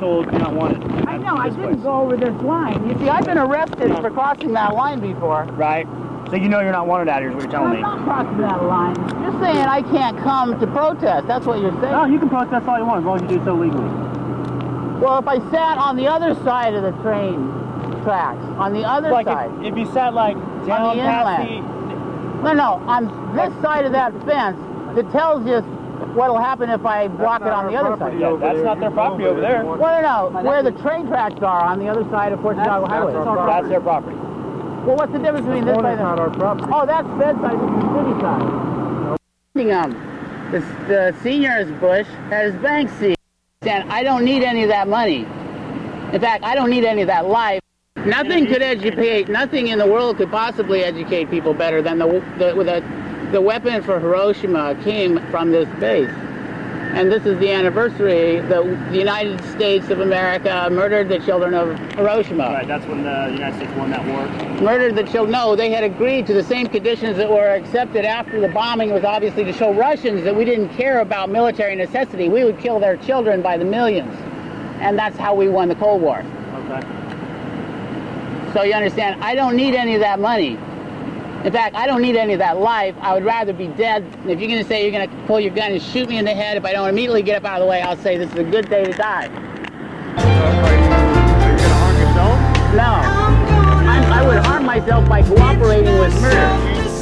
told you're not wanted. I know, I didn't go over this line. You see, I've been arrested for crossing that line before. Right. So you know you're not wanted out here is what you're telling me. I'm not crossing that line. You're saying I can't come to protest. That's what you're saying. No, you can protest all you want as long as you do so legally. Well, if I sat on the other side of the train tracks, on the other side. If you sat like down past No, on this side of that fence that tells you what'll happen if I block it on the other side. Yeah, that's not their property over there. Well, no, where the train tracks are on the other side of Fort Chicago Highway. That's their property. Well, what's the difference between this side and not our property. Oh, that's Fed side, this is city side. The seniors bush has bank seat. And I don't need any of that money. In fact, I don't need any of that life. Nothing could educate, nothing in the world could possibly educate people better than the weapon for Hiroshima came from this base. And this is the anniversary that the United States of America murdered the children of Hiroshima. Right, that's when the United States won that war. Murdered the children. No, they had agreed to the same conditions that were accepted after the bombing. Was obviously to show Russians that we didn't care about military necessity. We would kill their children by the millions. And that's how we won the Cold War. Okay. So you understand, I don't need any of that money. In fact, I don't need any of that life. I would rather be dead. If you're going to say you're going to pull your gun and shoot me in the head, if I don't immediately get up out of the way, I'll say this is a good day to die. Are you going to harm yourself? No. I would harm myself by cooperating with murder.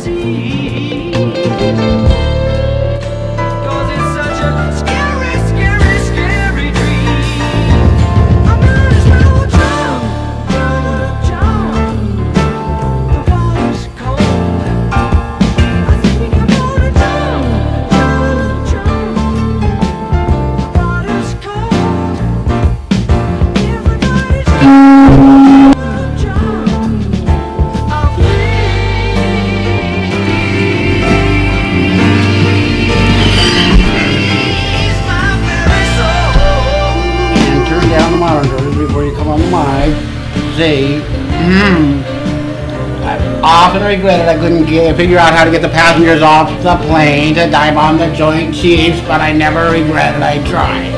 I often regretted I couldn't figure out how to get the passengers off the plane to dive on the Joint Chiefs, but I never regretted I tried.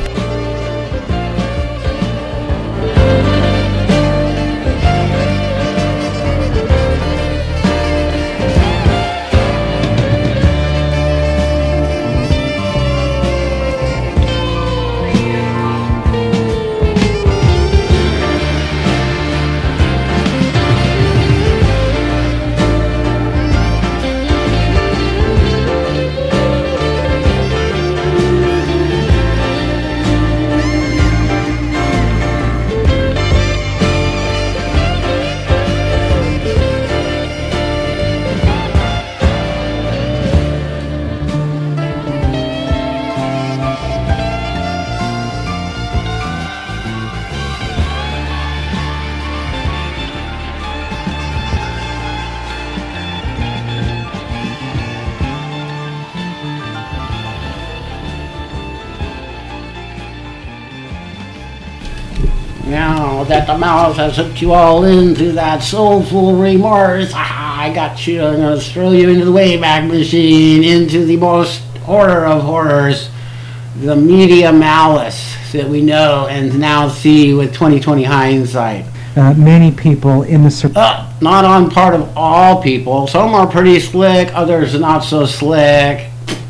Now that the mouse has hooked you all into that soulful remorse, I got you. I'm going to throw you into the Wayback Machine, into the most horror of horrors, the media malice that we know and now see with 2020 hindsight. Many people in the... not on part of all people. Some are pretty slick, others not so slick.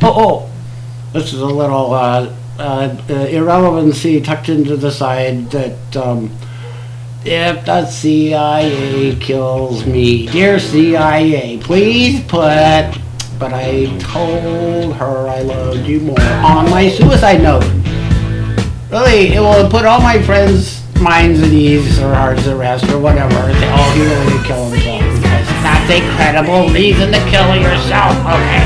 This is a little irrelevancy tucked into the side that if the CIA kills me, dear CIA, please put, but I told her I loved you more on my suicide note. Really, it will put all my friends' minds at ease or hearts at rest or whatever. Oh, he really did kill himself because that's a credible reason to kill yourself. Okay.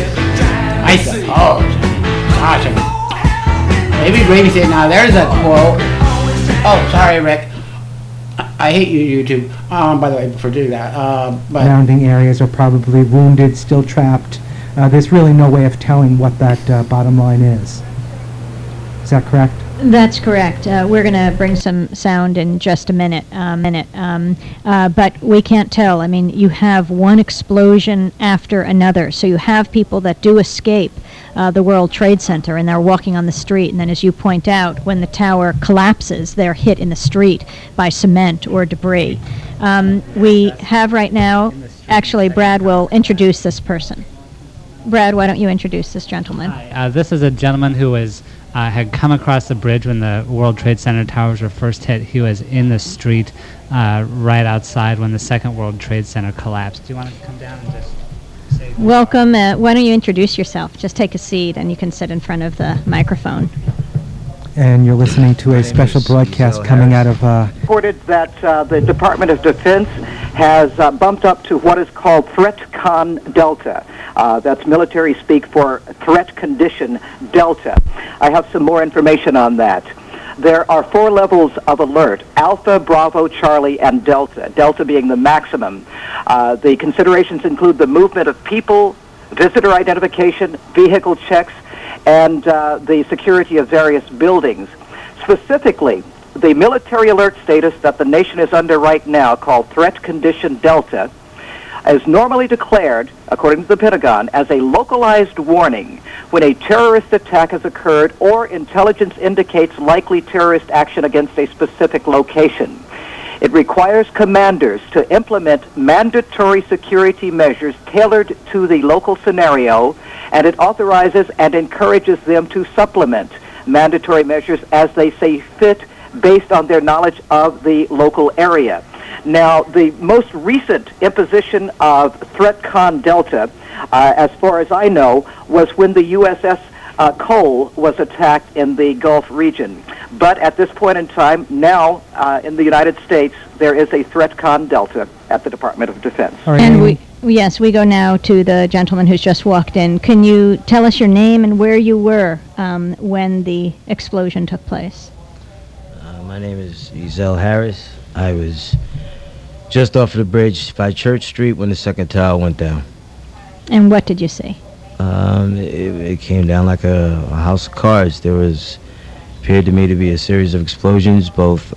I suppose. Gosh, maybe Brady said, now there's a quote. Oh, sorry, Rick. I hate you, YouTube. By the way, for doing that. But surrounding areas are probably wounded, still trapped. There's really no way of telling what that bottom line is. Is that correct? That's correct. We're going to bring some sound in just a minute. But we can't tell. I mean, you have one explosion after another. So you have people that do escape the World Trade Center, and they're walking on the street. And then, as you point out, when the tower collapses, they're hit in the street by cement or debris. We have right now, actually, Brad will introduce this person. Brad, why don't you introduce this gentleman? This is a gentleman who had come across the bridge when the World Trade Center towers were first hit. He was in the street right outside when the second World Trade Center collapsed. Do you want to come down and just say... Welcome. Why don't you introduce yourself? Just take a seat and you can sit in front of the microphone. And you're listening to a special broadcast coming out of... Reported that the Department of Defense has bumped up to what is called ThreatCon Delta. That's military speak for Threat Condition Delta. I have some more information on that. There are 4 levels of alert: Alpha, Bravo, Charlie, and Delta. Delta being the maximum. The considerations include the movement of people, visitor identification, vehicle checks, and the security of various buildings. Specifically, the military alert status that the nation is under right now, called Threat Condition Delta, is normally declared, according to the Pentagon, as a localized warning when a terrorist attack has occurred or intelligence indicates likely terrorist action against a specific location. It requires commanders to implement mandatory security measures tailored to the local scenario, and it authorizes and encourages them to supplement mandatory measures as they see fit based on their knowledge of the local area. Now, the most recent imposition of ThreatCon Delta, as far as I know, was when the USS Cole was attacked in the Gulf region. But at this point in time, now in the United States, there is a ThreatCon Delta at the Department of Defense. And we go now to the gentleman who's just walked in. Can you tell us your name and where you were when the explosion took place? My name is Ezel Harris. I was just off of the bridge by Church Street when the second tower went down. And what did you see? It came down like a house of cards. There appeared to me to be a series of explosions, both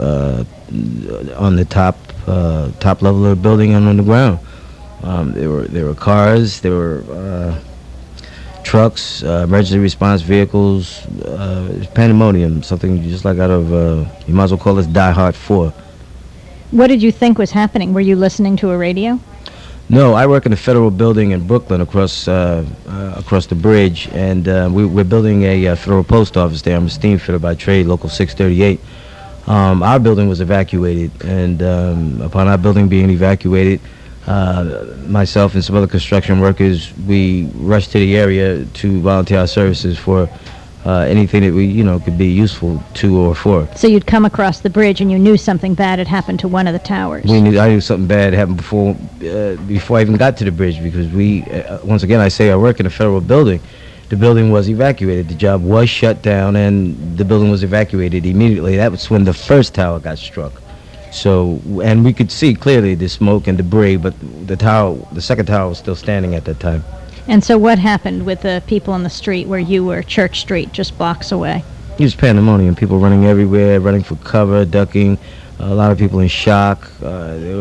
on the top level of the building and on the ground. There were cars, there were trucks, emergency response vehicles, pandemonium, something just like out of, you might as well call this Die Hard 4. What did you think was happening? Were you listening to a radio? No, I work in a federal building in Brooklyn across the bridge, and we're building a federal post office there. I'm a steam fitter by trade, local 638. Our building was evacuated, and upon our building being evacuated, myself and some other construction workers, we rushed to the area to volunteer our services for anything that we, could be useful to or for. So you'd come across the bridge and you knew something bad had happened to one of the towers. I knew something bad happened before I even got to the bridge, because once again, I say I work in a federal building. The building was evacuated. The job was shut down, and the building was evacuated immediately. That was when the first tower got struck. So, and we could see clearly the smoke and debris, but the second tower was still standing at that time. And so what happened with the people on the street where you were, Church Street, just blocks away? It was pandemonium. People running everywhere, running for cover, ducking. A lot of people in shock. It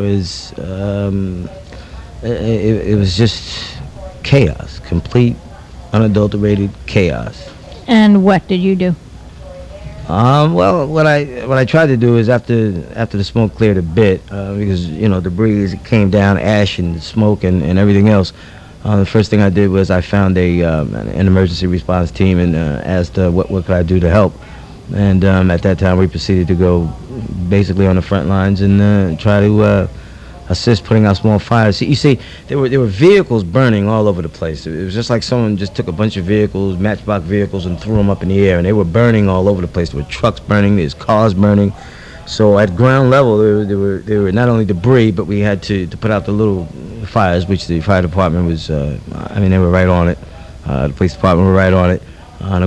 was just chaos, complete, unadulterated chaos. And what did you do? Well, what I tried to do is after the smoke cleared a bit, because debris came down, ash and smoke and everything else. The first thing I did was I found an emergency response team and asked what could I do to help. And at that time, we proceeded to go basically on the front lines and try to assist putting out small fires. You see, there were vehicles burning all over the place. It was just like someone just took a bunch of vehicles, matchbox vehicles, and threw them up in the air, and they were burning all over the place. There were trucks burning, there's cars burning. So at ground level, there were not only debris, but we had to put out the little fires, which the fire department was. They were right on it. The police department were right on it. And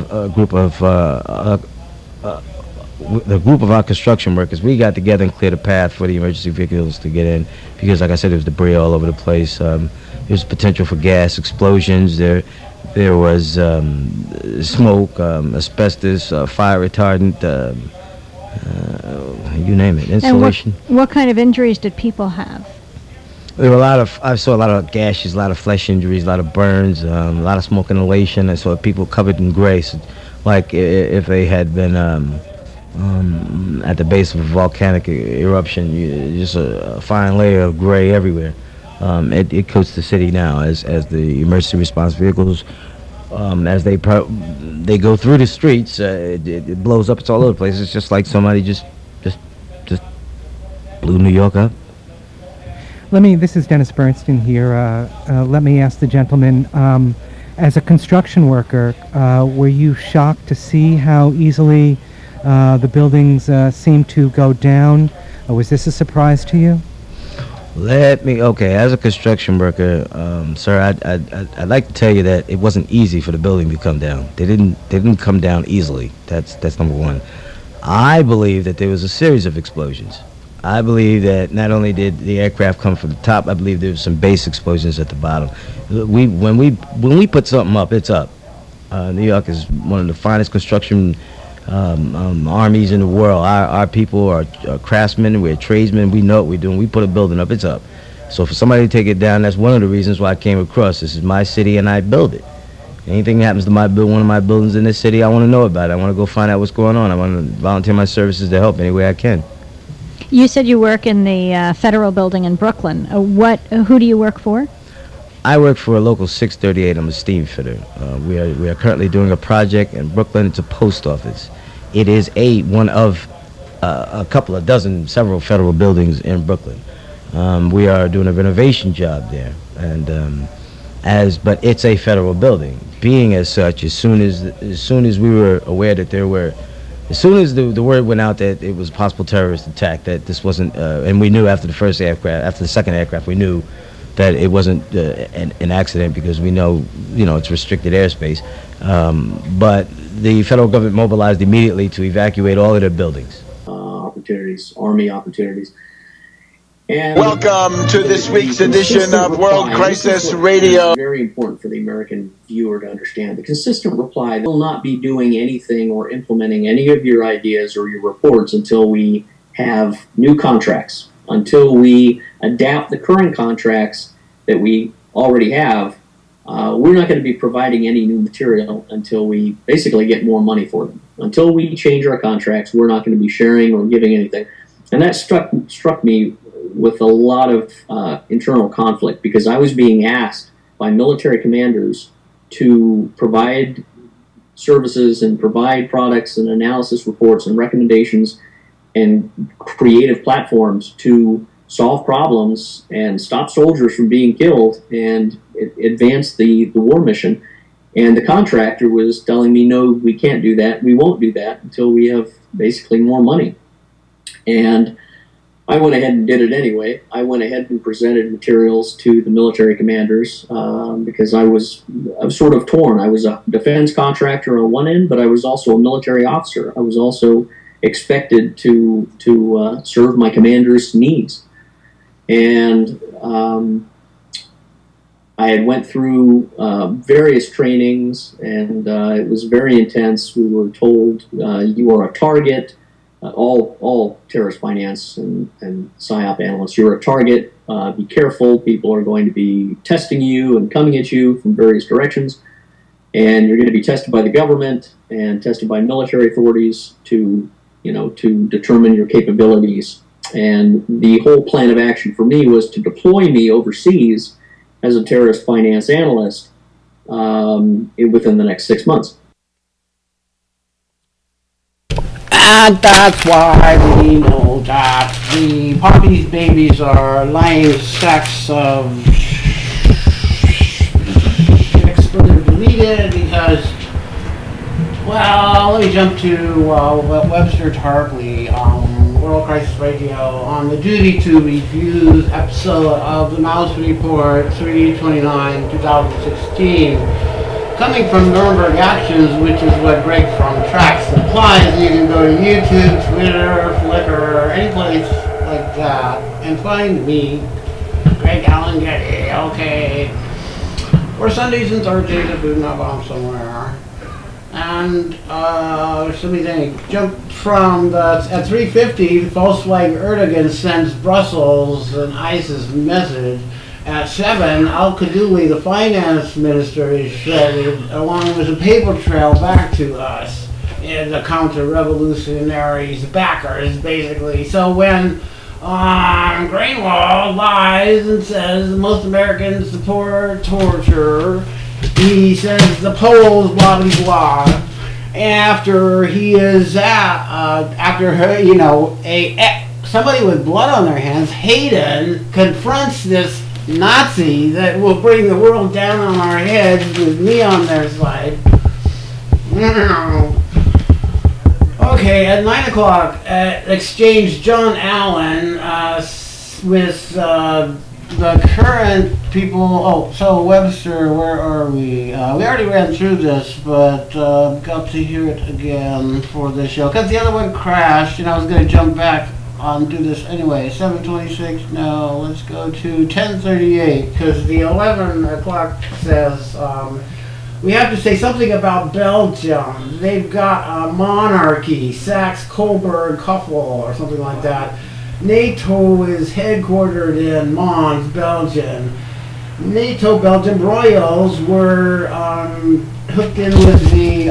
the group of our construction workers, we got together and cleared a path for the emergency vehicles to get in, because, like I said, there was debris all over the place. There was potential for gas explosions. There There was smoke, asbestos, fire retardant, you name it, And insulation. what kind of injuries did people have? There were I saw a lot of gashes, a lot of flesh injuries, a lot of burns, a lot of smoke inhalation. I saw people covered in gray, so like if they had been at the base of a volcanic eruption, just a fine layer of gray everywhere. It coats the city now as the emergency response vehicles, as they go through the streets, it blows up. It's all over the place. It's just like somebody just blew New York up. This is Dennis Bernstein here. Let me ask the gentleman, as a construction worker, were you shocked to see how easily the buildings seemed to go down? Was this a surprise to you? As a construction worker, sir, I'd like to tell you that it wasn't easy for the building to come down. They didn't come down easily. That's number one. I believe that there was a series of explosions. I believe that not only did the aircraft come from the top, I believe there was some base explosions at the bottom. When we put something up, it's up. New York is one of the finest construction armies in the world. Our people are craftsmen, we're tradesmen, we know what we're doing. We put a building up, it's up. So for somebody to take it down, that's one of the reasons why I came across. This is my city and I build it. Anything that happens to one of my buildings in this city, I want to know about it. I want to go find out what's going on. I want to volunteer my services to help any way I can. You said you work in the federal building in Brooklyn. Who do you work for? I work for a local 638. I'm a steam fitter. We are currently doing a project in Brooklyn. It's a post office. It is one of a couple of dozen, several federal buildings in Brooklyn. We are doing a renovation job there, and but it's a federal building. Being as such, as soon as we were aware that as soon as the word went out that it was a possible terrorist attack, that this wasn't, and we knew after the second aircraft, we knew that it wasn't an accident, because we know, it's restricted airspace. But the federal government mobilized immediately to evacuate all of their buildings. Opportunities, Army opportunities. And welcome to this week's edition of World Crisis Radio. Very important for the American viewer to understand. The consistent reply will not be doing anything or implementing any of your ideas or your reports until we have new contracts, until we adapt the current contracts that we already have. We're not going to be providing any new material until we basically get more money for them. Until we change our contracts, we're not going to be sharing or giving anything. And that struck me with a lot of internal conflict, because I was being asked by military commanders to provide services and provide products and analysis reports and recommendations and creative platforms to solve problems and stop soldiers from being killed and advance the war mission. And the contractor was telling me, no, we can't do that. We won't do that until we have basically more money. And I went ahead and did it anyway. I went ahead and presented materials to the military commanders because I was sort of torn. I was a defense contractor on one end, but I was also a military officer. I was also expected to serve my commander's needs. And I had went through various trainings, and it was very intense. We were told, you are a target. All terrorist finance and PSYOP analysts, you're a target. Be careful. People are going to be testing you and coming at you from various directions. And you're going to be tested by the government and tested by military authorities to determine your capabilities. And the whole plan of action for me was to deploy me overseas as a terrorist finance analyst within the next 6 months. And that's why we know that the Poppy's babies are lying sacks of expletive deleted because, well, let me jump to Webster Tarpley, World Crisis Radio, on the duty to review episode of the Mouse Report 329, 2016. Coming from Nuremberg Actions, which is what Greg from Trax implies, you can go to YouTube, Twitter, Flickr, any place like that, and find me, Greg Allen Getty. Okay. or Sundays and Thursdays at Budenabom somewhere. And let me think. Jump from at 3:50, Volkswagen Erdogan sends Brussels an ISIS message. At 7, Al Kaddoumi, the finance minister, is shredded, along with a paper trail back to us, and the counter-revolutionaries' backers, basically. So when Greenwald lies and says most Americans support torture, he says the Poles, blah, blah, blah. After he is after her, somebody with blood on their hands, Hayden, confronts this Nazi that will bring the world down on our heads with me on their side. Okay, at 9 o'clock, exchange John Allen with the current people. Oh, so Webster, where are we? We already ran through this, but got to hear it again for this show because the other one crashed, and I was going to jump back do this anyway. 7:26. No, let's go to 10:38 because the 11 o'clock says we have to say something about Belgium. They've got a monarchy, Saxe-Coburg-Kaufel or something like that. NATO is headquartered in Mons, Belgium. NATO Belgium royals were hooked in with the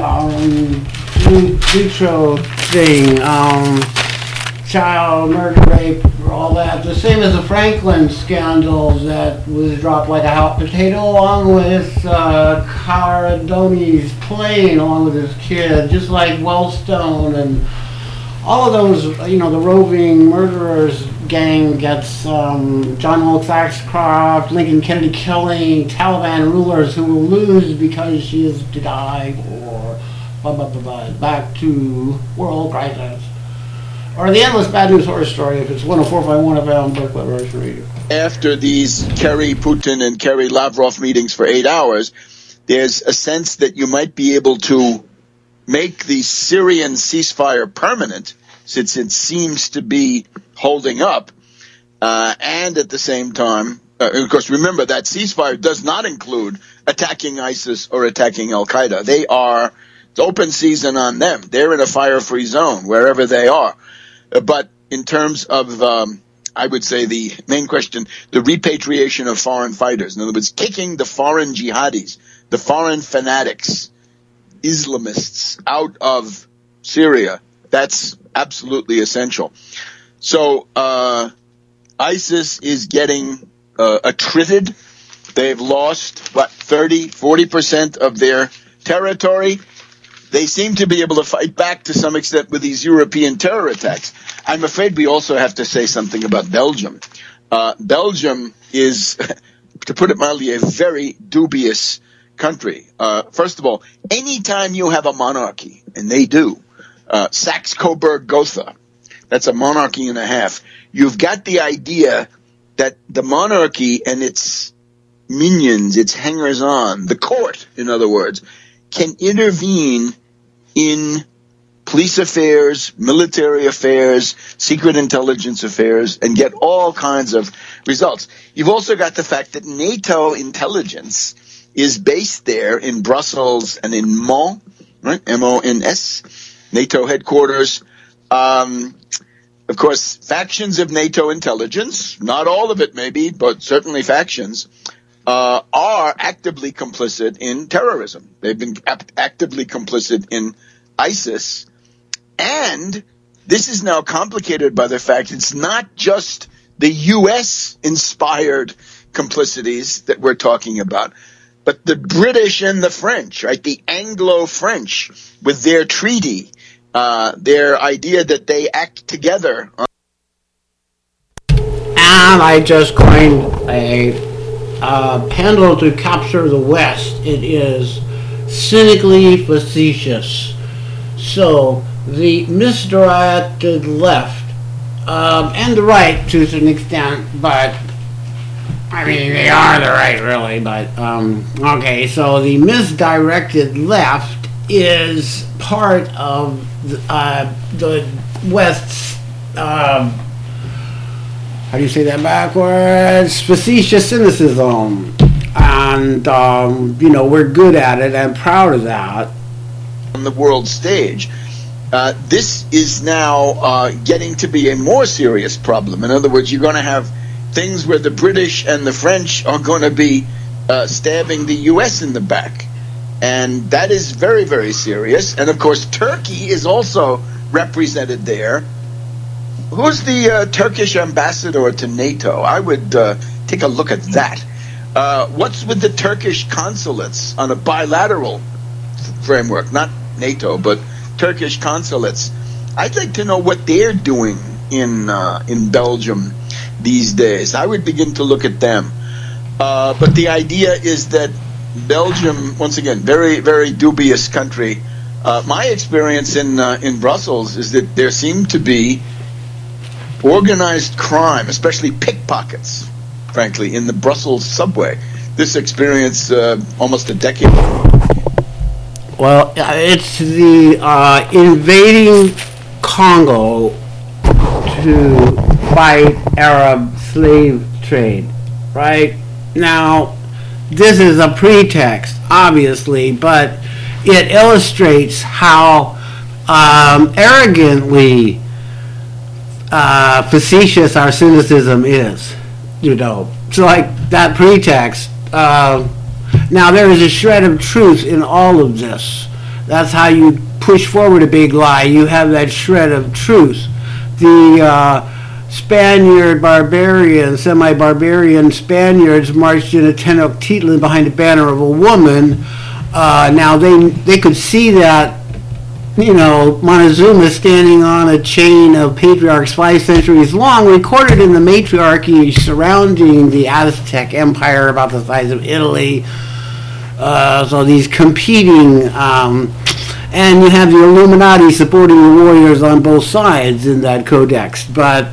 Dutroux thing. Child murder, rape, all that. The same as the Franklin scandal that was dropped like a hot potato, along with Caradoni's plane, along with his kid, just like Wellstone and all of those. The roving murderers gang gets John Wilkes Ashcroft, Lincoln Kennedy killing, Taliban rulers who will lose because she is to die, or blah blah blah blah. Back to World Crisis. Or the endless bad news horror story if it's 104.1 FM, Berkeley Russian Radio. After these Kerry Putin and Kerry Lavrov meetings for 8 hours, there's a sense that you might be able to make the Syrian ceasefire permanent, since it seems to be holding up. And at the same time, of course, remember that ceasefire does not include attacking ISIS or attacking Al-Qaeda. It's open season on them. They're in a fire-free zone wherever they are. But in terms of, I would say the main question, the repatriation of foreign fighters. In other words, kicking the foreign jihadis, the foreign fanatics, Islamists out of Syria. That's absolutely essential. So ISIS is getting attrited. They've lost, 40% of their territory. They seem to be able to fight back to some extent with these European terror attacks. I'm afraid we also have to say something about Belgium. Belgium is, to put it mildly, a very dubious country. First of all, anytime you have a monarchy, and they do, Saxe-Coburg-Gotha, that's a monarchy and a half, you've got the idea that the monarchy and its minions, its hangers-on, the court, in other words, can intervene in police affairs, military affairs, secret intelligence affairs, and get all kinds of results. You've also got the fact that NATO intelligence is based there in Brussels and in Mons, right? M-O-N-S, NATO headquarters. Of course, factions of NATO intelligence, not all of it maybe, but certainly factions, are actively complicit in terrorism. They've been actively complicit in ISIS. And this is now complicated by the fact it's not just the U.S.-inspired complicities that we're talking about, but the British and the French, right? The Anglo-French with their treaty, their idea that they act together. And I just coined a handle to capture the West. It is cynically facetious. So the misdirected left and the right to an extent, but I mean they are the right really. But okay, so the misdirected left is part of the West's. How do you say that backwards? Facetious cynicism. and we're good at it and proud of that. On the world stage, this is now getting to be a more serious problem. In other words, you're going to have things where the British and the French are going to be stabbing the U.S. in the back. And that is very, very serious. And, of course, Turkey is also represented there. Who's the Turkish ambassador to NATO? I would take a look at that. What's with the Turkish consulates on a bilateral framework? Not NATO, but Turkish consulates. I'd like to know what they're doing in Belgium these days. I would begin to look at them. But the idea is that Belgium, once again, very, very dubious country. My experience in Brussels is that there seemed to be organized crime, especially pickpockets, frankly, in the Brussels subway. This experience almost a decade ago. Well, it's the invading Congo to fight Arab slave trade, right? Now, this is a pretext, obviously, but it illustrates how arrogantly facetious our cynicism is, It's like that pretext. Now, there is a shred of truth in all of this. That's how you push forward a big lie. You have that shred of truth. The Spaniard barbarian, semi-barbarian Spaniards marched in a Tenochtitlan behind the banner of a woman. Now, they could see that, Montezuma standing on a chain of patriarchs 5 centuries long, recorded in the matriarchy surrounding the Aztec Empire about the size of Italy. So these competing, and you have the Illuminati supporting the warriors on both sides in that codex. But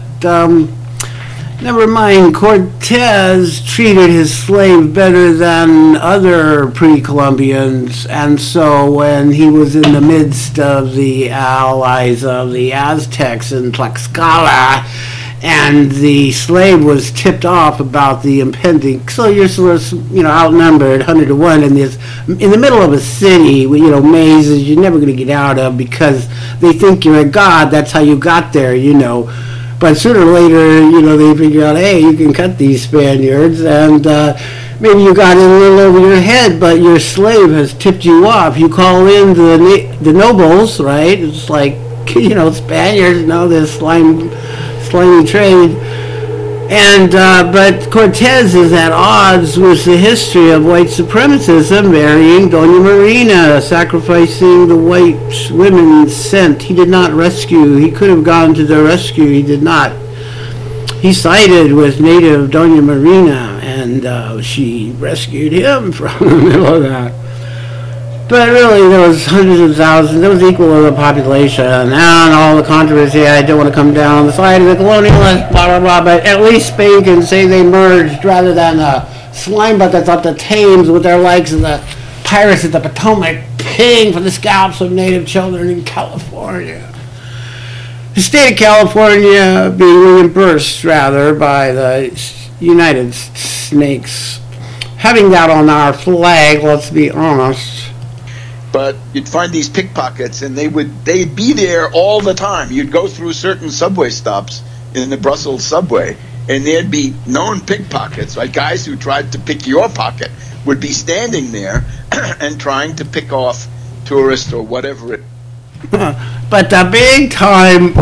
never mind, Cortez treated his slave better than other pre-Columbians, and so when he was in the midst of the allies of the Aztecs in Tlaxcala, and the slave was tipped off about the impending, so you're sort of, outnumbered 100 to 1 in the middle of a city, mazes you're never going to get out of because they think you're a god. That's how you got there, But sooner or later, they figure out, hey, you can cut these Spaniards, and maybe you got in a little over your head, but your slave has tipped you off. You call in the nobles, right? It's like, Spaniards know this slimy trade. And but Cortez is at odds with the history of white supremacism, marrying Doña Marina, sacrificing the white women sent. He did not rescue. He could have gone to their rescue. He did not. He sided with native Doña Marina, and she rescued him from the middle of that. But really, there was hundreds of thousands. It was equal to the population. And all the controversy, I don't want to come down on the side of the colonialists, blah, blah, blah. But at least Spain can say they merged rather than slime buckets up the Thames with their legs and the pirates at the Potomac paying for the scalps of native children in California. The state of California being reimbursed, rather, by the United Snakes. Having that on our flag, let's be honest. But you'd find these pickpockets, and they'd be there all the time. You'd go through certain subway stops in the Brussels subway, and there'd be known pickpockets, like guys who tried to pick your pocket, would be standing there and trying to pick off tourists or whatever it. But the big time,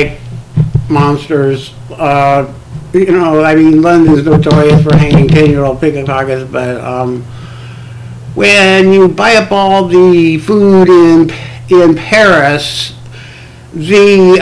monsters, London's notorious for hanging 10-year-old pickpockets, but when you buy up all the food in Paris, the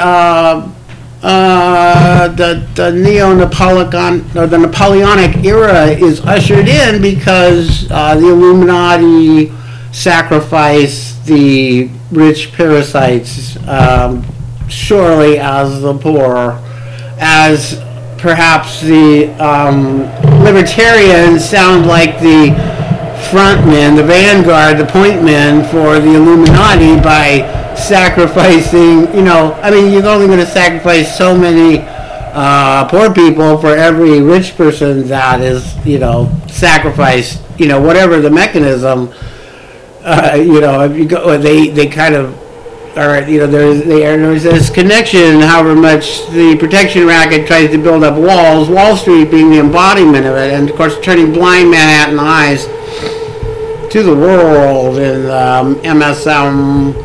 Napoleonic era is ushered in because the Illuminati sacrifice the rich parasites surely as the poor, as perhaps the libertarians sound like the frontmen, the vanguard, the point men for the Illuminati by sacrificing, you're only going to sacrifice so many poor people for every rich person that is, sacrificed whatever the mechanism, if you go, they kind of, all right, there's this connection, however much the protection racket tries to build up walls, Wall Street being the embodiment of it, and of course turning blind Manhattan eyes to the world in MSM.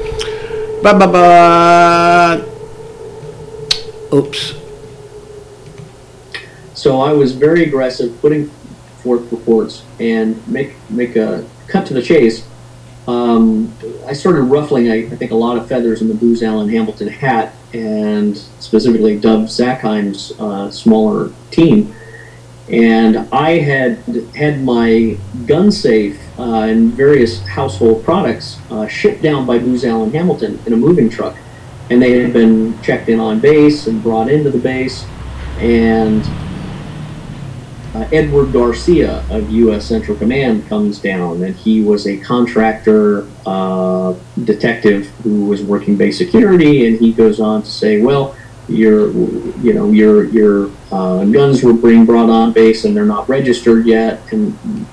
Oops. So I was very aggressive, putting forth reports, and make a cut to the chase. I started ruffling, I think, a lot of feathers in the Booz Allen Hamilton hat, and specifically Dov Zakheim's smaller team. And I had my gun safe and various household products shipped down by Booz Allen Hamilton in a moving truck. And they had been checked in on base and brought into the base. And Edward Garcia of U.S. Central Command comes down, and he was a contractor detective who was working base security, and he goes on to say, well, your guns were being brought on base and they're not registered yet, and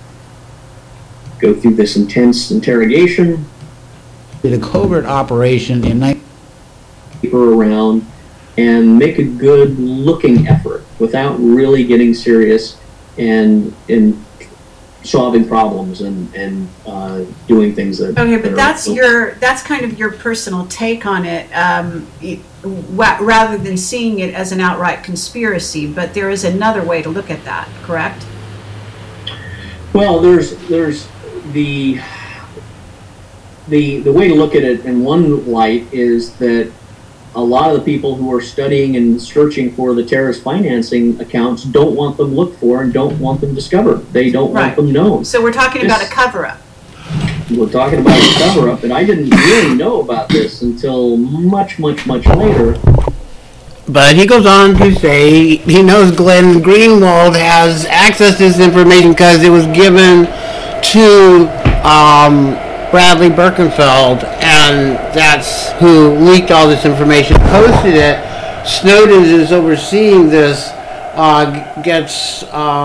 go through this intense interrogation. The covert operation in around and make a good looking effort without really getting serious and solving problems and doing things that. Okay, but that's kind of your personal take on it, rather than seeing it as an outright conspiracy. But there is another way to look at that, correct? Well, there's the way to look at it in one light is that a lot of the people who are studying and searching for the terrorist financing accounts don't want them looked for and don't want them discovered. They don't want them known. So we're talking about a cover-up. We're talking about a cover-up, and I didn't really know about this until much, much, much later. But he goes on to say he knows Glenn Greenwald has access to this information because it was given to Bradley Birkenfeld, and that's who leaked all this information, posted it. Snowden is overseeing this, gets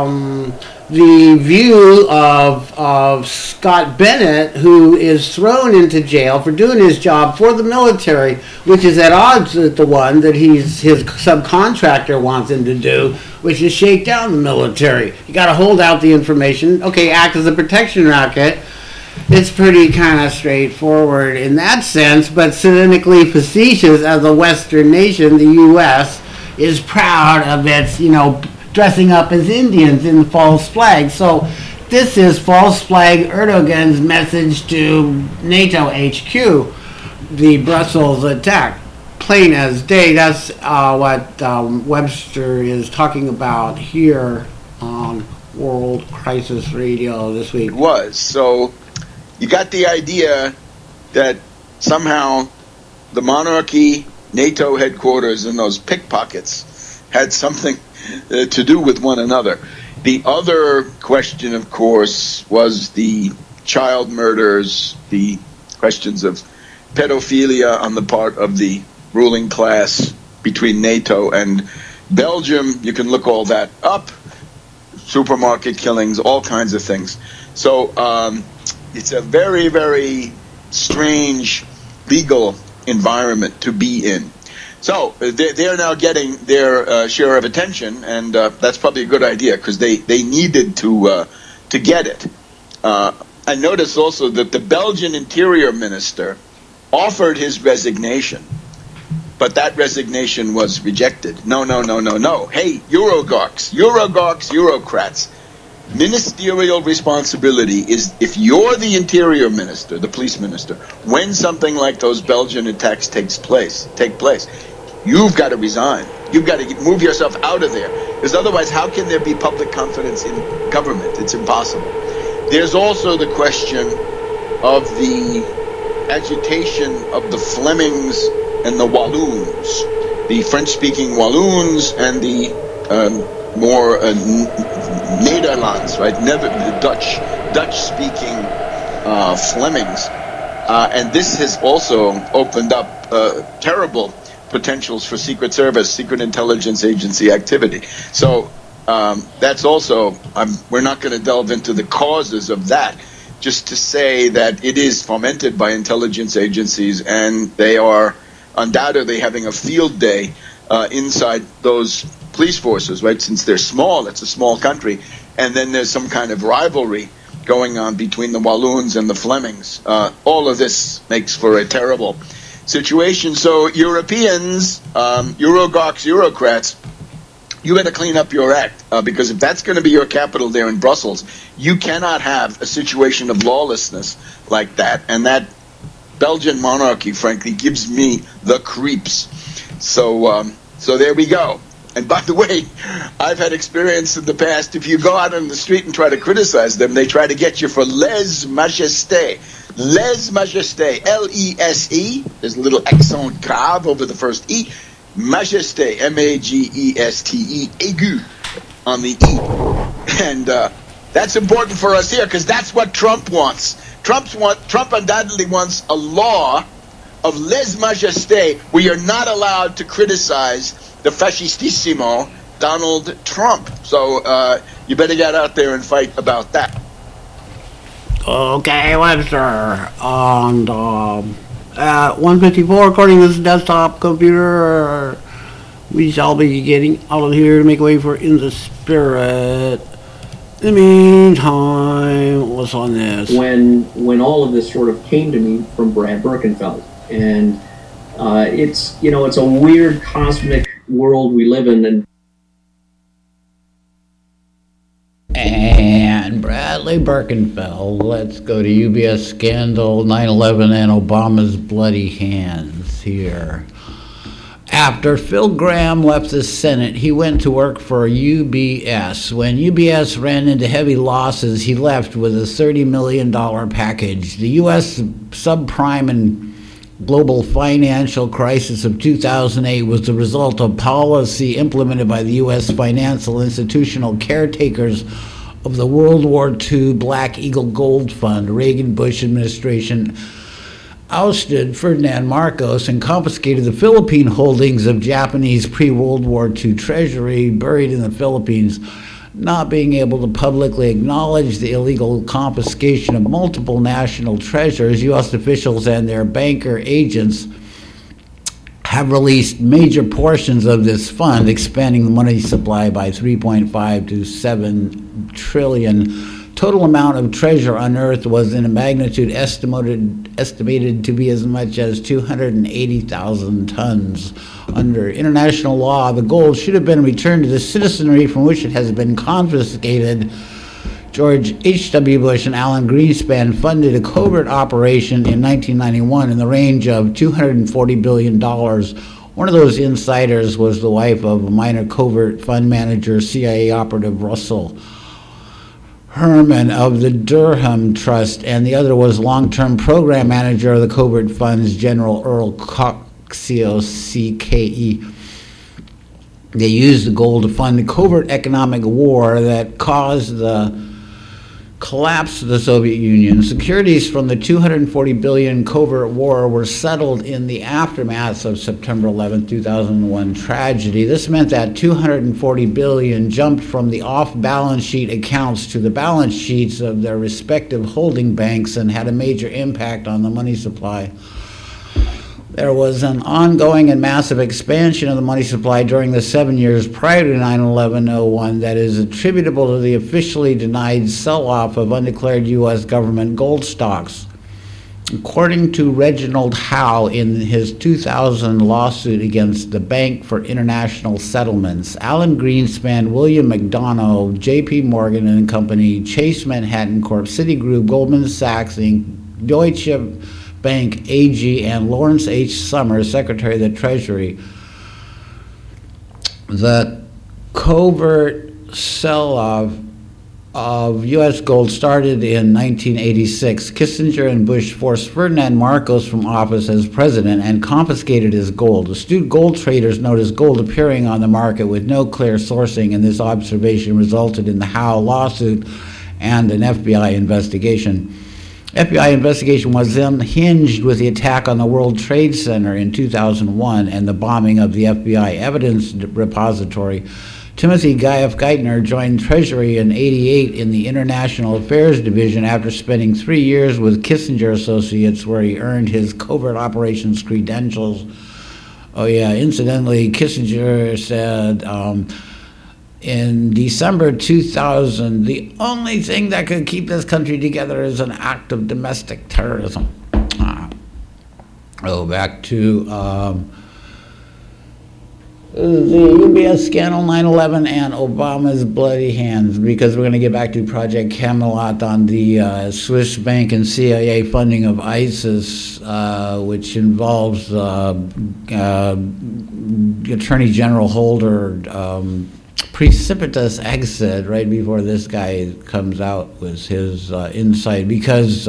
the view of Scott Bennett, who is thrown into jail for doing his job for the military, which is at odds with the one that his subcontractor wants him to do, which is shake down the military. You got to hold out the information, act as a protection racket. It's pretty kind of straightforward in that sense, but cynically facetious as a Western nation. The U.S. is proud of its, dressing up as Indians in false flags. So this is false flag Erdogan's message to NATO HQ, the Brussels attack. Plain as day. That's what Webster is talking about here on World Crisis Radio this week. It was. So you got the idea that somehow the monarchy, NATO headquarters, and those pickpockets had something to do with one another. The other question, of course, was the child murders, the questions of pedophilia on the part of the ruling class between NATO and Belgium. You can look all that up. Supermarket killings, all kinds of things. So it's a very, very strange legal environment to be in. So they're now getting their share of attention, and that's probably a good idea because they needed to get it. I noticed also that the Belgian Interior Minister offered his resignation, but that resignation was rejected. No. Hey, Eurocrats. Ministerial responsibility is, if you're the Interior Minister, the Police Minister, when something like those Belgian attacks take place, you've got to resign. You've got to move yourself out of there. Because otherwise, how can there be public confidence in government? It's impossible. There's also the question of the agitation of the Flemings and the Walloons, the French-speaking Walloons and the more Nederlands, right? The Dutch-speaking Flemings, and this has also opened up terrible potentials for Secret Service, Secret Intelligence Agency activity. So That's also, we're not going to delve into the causes of that, just to say that it is fomented by intelligence agencies, and they are undoubtedly having a field day inside those police forces, right? Since they're small, it's a small country, and then there's some kind of rivalry going on between the Walloons and the Flemings. All of this makes for a terrible situation. So Europeans, Eurogarchs, Eurocrats, you better clean up your act, because if that's going to be your capital there in Brussels, you cannot have a situation of lawlessness like that. And that Belgian monarchy, frankly, gives me the creeps. So there we go. And by the way, I've had experience in the past. If you go out on the street and try to criticize them, they try to get you for lèse-majesté. Lèse-majesté, L-E-S-E. There's a little accent grave over the first E. Majesté, M-A-G-E-S-T-E, aigu on the E. And that's important for us here, because that's what Trump wants. Trump undoubtedly wants a law of lèse-majesté where you're not allowed to criticize the fascistissimo Donald Trump. So you better get out there and fight about that. Okay, Webster. And at 1:54, according to this desktop computer, we shall be getting out of here to make way for In the Spirit. In the meantime, what's on this? When all of this sort of came to me from Brad Birkenfeld, and it's a weird cosmic world we live in, and Bradley Birkenfeld. Let's go to UBS scandal, 9/11, and Obama's bloody hands here. After Phil Gramm left the Senate, he went to work for UBS. When UBS ran into heavy losses, he left with a $30 million package. The U.S. subprime and global financial crisis of 2008 was the result of policy implemented by the U.S. financial institutional caretakers of the World War II Black Eagle Gold Fund. Reagan-Bush administration ousted Ferdinand Marcos and confiscated the Philippine holdings of Japanese pre-World War II treasury buried in the Philippines. Not being able to publicly acknowledge the illegal confiscation of multiple national treasures, U.S. officials and their banker agents have released major portions of this fund, expanding the money supply by 3.5 to 7 trillion. Total amount of treasure unearthed was in a magnitude estimated to be as much as 280,000 tons. Under international law, the gold should have been returned to the citizenry from which it has been confiscated. George H.W. Bush and Alan Greenspan funded a covert operation in 1991 in the range of $240 billion. One of those insiders was the wife of a minor covert fund manager, CIA operative Russell Herman of the Durham Trust, and the other was long-term program manager of the covert funds, General Earl Coxio, C-K-E. They used the gold to fund the covert economic war that caused the collapse of the Soviet Union. Securities from the $240 billion covert war were settled in the aftermath of September 11, 2001 tragedy. This meant that $240 billion jumped from the off-balance sheet accounts to the balance sheets of their respective holding banks and had a major impact on the money supply. There was an ongoing and massive expansion of the money supply during the 7 years prior to 9/11/01 that is attributable to the officially denied sell-off of undeclared U.S. government gold stocks. According to Reginald Howe in his 2000 lawsuit against the Bank for International Settlements, Alan Greenspan, William McDonough, J.P. Morgan and Company, Chase Manhattan Corp., Citigroup, Goldman Sachs, Inc., Deutsche Bank AG, and Lawrence H. Summers, Secretary of the Treasury. The covert sell-off of U.S. gold started in 1986. Kissinger and Bush forced Ferdinand Marcos from office as president and confiscated his gold. Astute gold traders noticed gold appearing on the market with no clear sourcing, and this observation resulted in the Howe lawsuit and an FBI investigation. FBI investigation was then hinged with the attack on the World Trade Center in 2001 and the bombing of the FBI evidence repository. Timothy Guy F. Geithner joined Treasury in '88 in the International Affairs Division after spending 3 years with Kissinger Associates, where he earned his covert operations credentials. Oh yeah, incidentally, Kissinger said in December 2000, the only thing that could keep this country together is an act of domestic terrorism. Back to the UBS scandal, 9/11, and Obama's bloody hands, because we're going to get back to Project Camelot on the Swiss bank and CIA funding of ISIS, which involves Attorney General Holder precipitous exit right before this guy comes out with his insight, because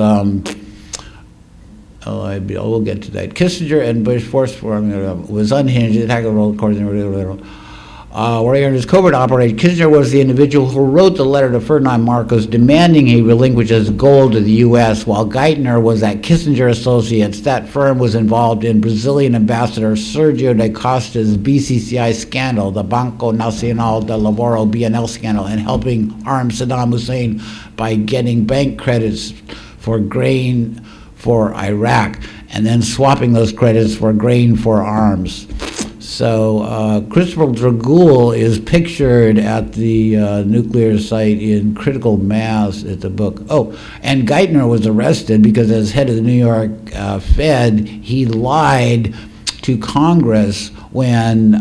we'll get to that. Kissinger and Bush force was unhinged. The attack of the world according where he earned his covert operation. Kissinger was the individual who wrote the letter to Ferdinand Marcos demanding he relinquish his gold to the U.S., while Geithner was at Kissinger Associates. That firm was involved in Brazilian ambassador Sergio da Costa's BCCI scandal, the Banco Nacional de Lavoro BNL scandal, and helping arm Saddam Hussein by getting bank credits for grain for Iraq, and then swapping those credits for grain for arms. So Christopher Dragul is pictured at the nuclear site in Critical Mass at the book. Oh, and Geithner was arrested because as head of the New York Fed, he lied to Congress when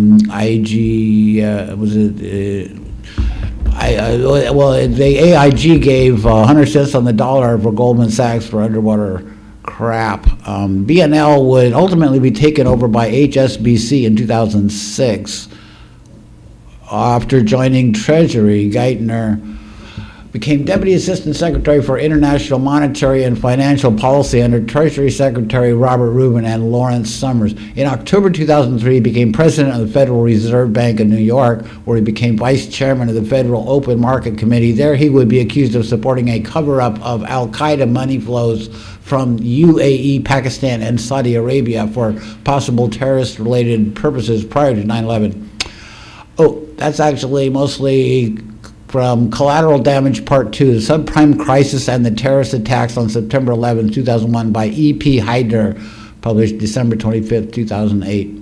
the AIG gave 100 cents on the dollar for Goldman Sachs for underwater crap. BNL would ultimately be taken over by HSBC in 2006. After joining Treasury, Geithner became Deputy Assistant Secretary for International Monetary and Financial Policy under Treasury Secretary Robert Rubin and Lawrence Summers. In October 2003, he became President of the Federal Reserve Bank of New York, where he became Vice Chairman of the Federal Open Market Committee. There he would be accused of supporting a cover-up of al-Qaeda money flows from UAE, Pakistan, and Saudi Arabia for possible terrorist-related purposes prior to 9/11. Oh, that's actually mostly from Collateral Damage Part 2, The Subprime Crisis and the Terrorist Attacks on September 11, 2001 by E.P. Heidner, published December 25th, 2008.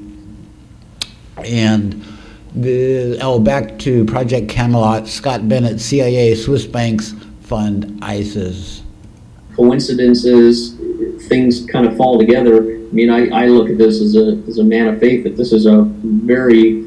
And back to Project Camelot, Scott Bennett, CIA, Swiss banks fund ISIS. Coincidences, things kind of fall together. I mean, I look at this as a man of faith, that this is a very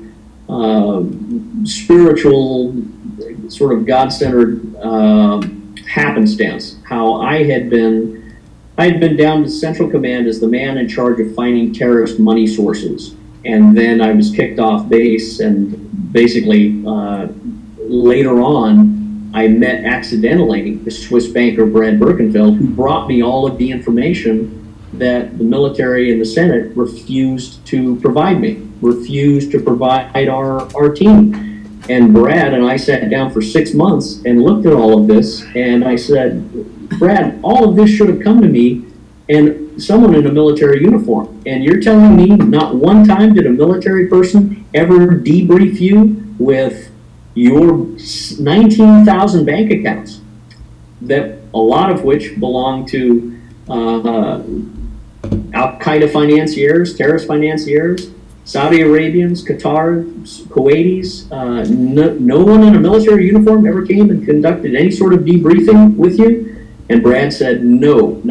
spiritual, sort of God-centered happenstance. How I had been down to Central Command as the man in charge of finding terrorist money sources, and then I was kicked off base, and basically later on I met accidentally the Swiss banker Brad Birkenfeld, who brought me all of the information that the military and the Senate refused to provide me, refused to provide our team. And Brad and I sat down for 6 months and looked at all of this, and I said, Brad, all of this should have come to me and someone in a military uniform. And you're telling me not one time did a military person ever debrief you with your 19,000 bank accounts, that a lot of which belong to al-Qaeda financiers, terrorist financiers, Saudi Arabians, Qatar, Kuwaitis. No one in a military uniform ever came and conducted any sort of debriefing with you? And Brad said, no,